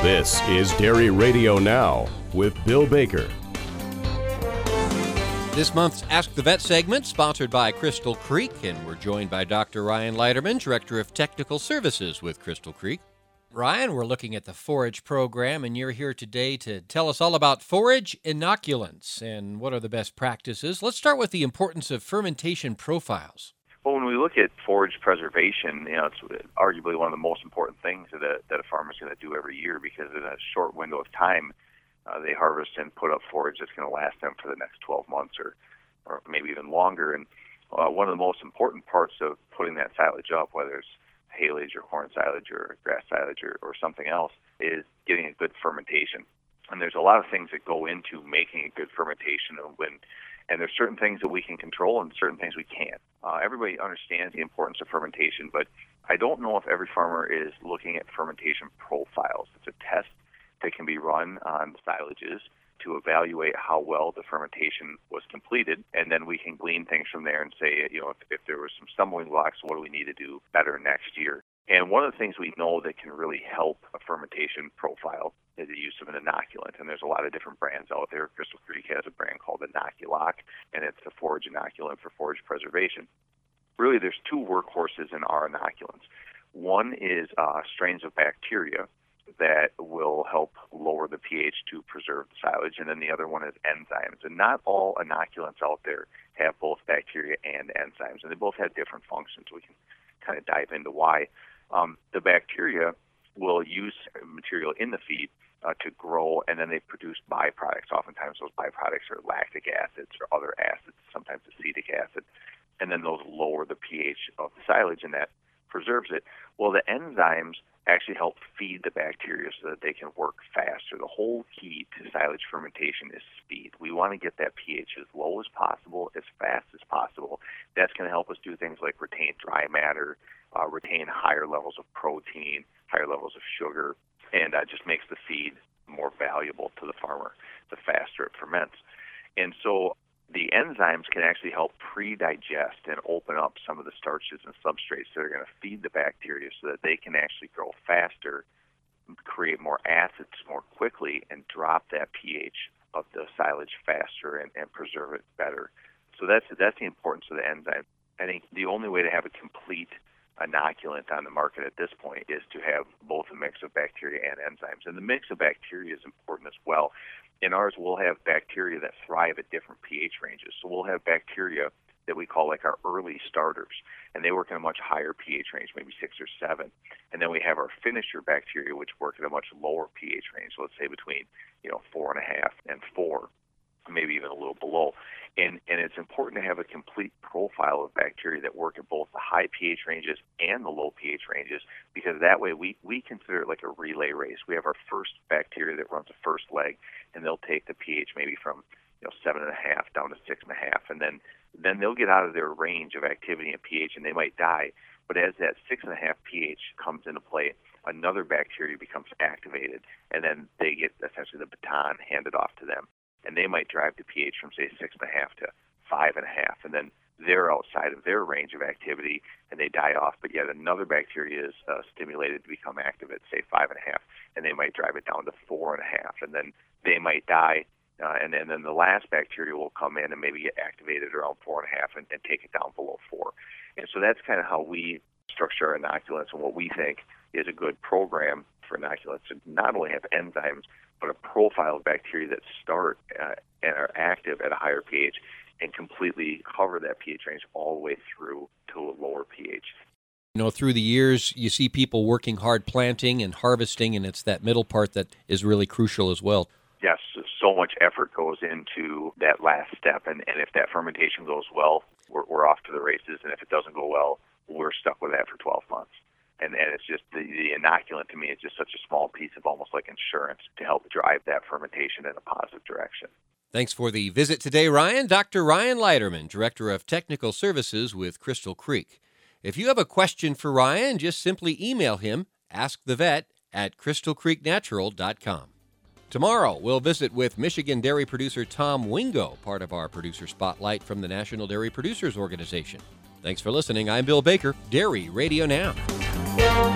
This is Dairy Radio Now with Bill Baker. This month's Ask the Vet segment sponsored by Crystal Creek, and we're joined by Dr. Ryan Leiterman, Director of Technical Services with Crystal Creek. Ryan, we're looking at the forage program, and you're here today to tell us all about forage inoculants and what are the best practices. Let's start with the importance of fermentation profiles. Well, when we look at forage preservation, it's arguably one of the most important things that a farmer is going to do every year, because in a short window of time, they harvest and put up forage that's going to last them for the next 12 months or maybe even longer. And one of the most important parts of putting that silage up, whether it's haylage or corn silage or grass silage or something else, is getting a good fermentation. And there's a lot of things that go into making a good fermentation, and there's certain things that we can control and certain things we can't. Everybody understands the importance of fermentation, but I don't know if every farmer is looking at fermentation profiles. It's a test that can be run on silages to evaluate how well the fermentation was completed, and then we can glean things from there and say, if there was some stumbling blocks, what do we need to do better next year? And one of the things we know that can really help a fermentation profile is the use of an inoculant, and there's a lot of different brands out there. Crystal Creek has a brand called Inoculock, and it's a forage inoculant for forage preservation. Really, there's two workhorses in our inoculants. One is strains of bacteria that will help lower the pH to preserve the silage, and then the other one is enzymes. And not all inoculants out there have both bacteria and enzymes, and they both have different functions. We can kind of dive into why. The bacteria will use material in the feed to grow, and then they produce byproducts. Oftentimes those byproducts are lactic acids or other acids, sometimes acetic acid, and then those lower the pH of the silage, and that preserves it. Well, the enzymes actually help feed the bacteria so that they can work faster. The whole key to silage fermentation is speed. We want to get that pH as low as possible, as fast as possible. That's going to help us do things like retain dry matter, retain higher levels of protein, higher levels of sugar, and just makes the feed more valuable to the farmer the faster it ferments. And so the enzymes can actually help pre-digest and open up some of the starches and substrates that are going to feed the bacteria so that they can actually grow faster, create more acids more quickly, and drop that pH of the silage faster and preserve it better. So that's the importance of the enzyme. I think the only way to have a complete inoculant on the market at this point is to have both a mix of bacteria and enzymes. And the mix of bacteria is important as well. In ours, we'll have bacteria that thrive at different pH ranges. So we'll have bacteria that we call like our early starters, and they work in a much higher pH range, maybe 6 or 7. And then we have our finisher bacteria, which work at a much lower pH range, so let's say between 4.5 and 4, maybe even a little below. And it's important to have a complete profile of bacteria that work at both the high pH ranges and the low pH ranges, because that way we consider it like a relay race. We have our first bacteria that runs the first leg, and they'll take the pH maybe from 7.5 down to 6.5, and then they'll get out of their range of activity and pH, and they might die. But as that 6.5 pH comes into play, another bacteria becomes activated, and then they get essentially the baton handed off to them. And they might drive the pH from, say, 6.5 to 5.5, and then they're outside of their range of activity, and they die off. But yet another bacteria is stimulated to become active at, say, 5.5, and they might drive it down to 4.5, and then they might die, and then the last bacteria will come in and maybe get activated around 4.5 and take it down below 4. And so that's kind of how we structure our inoculants, and what we think is a good program for inoculants to not only have enzymes, but a profile of bacteria that start and are active at a higher pH and completely cover that pH range all the way through to a lower pH. Through the years, you see people working hard planting and harvesting, and it's that middle part that is really crucial as well. Yes, so much effort goes into that last step, and if that fermentation goes well, we're off to the races, and if it doesn't go well, we're stuck with that for 12 months. And it's just the inoculant to me is just such a small piece of almost like insurance to help drive that fermentation in a positive direction. Thanks for the visit today, Ryan. Dr. Ryan Leiterman, Director of Technical Services with Crystal Creek. If you have a question for Ryan, just simply email him, askthevet@crystalcreeknatural.com. Tomorrow, we'll visit with Michigan dairy producer Tom Wingo, part of our producer spotlight from the National Dairy Producers Organization. Thanks for listening. I'm Bill Baker, Dairy Radio Now.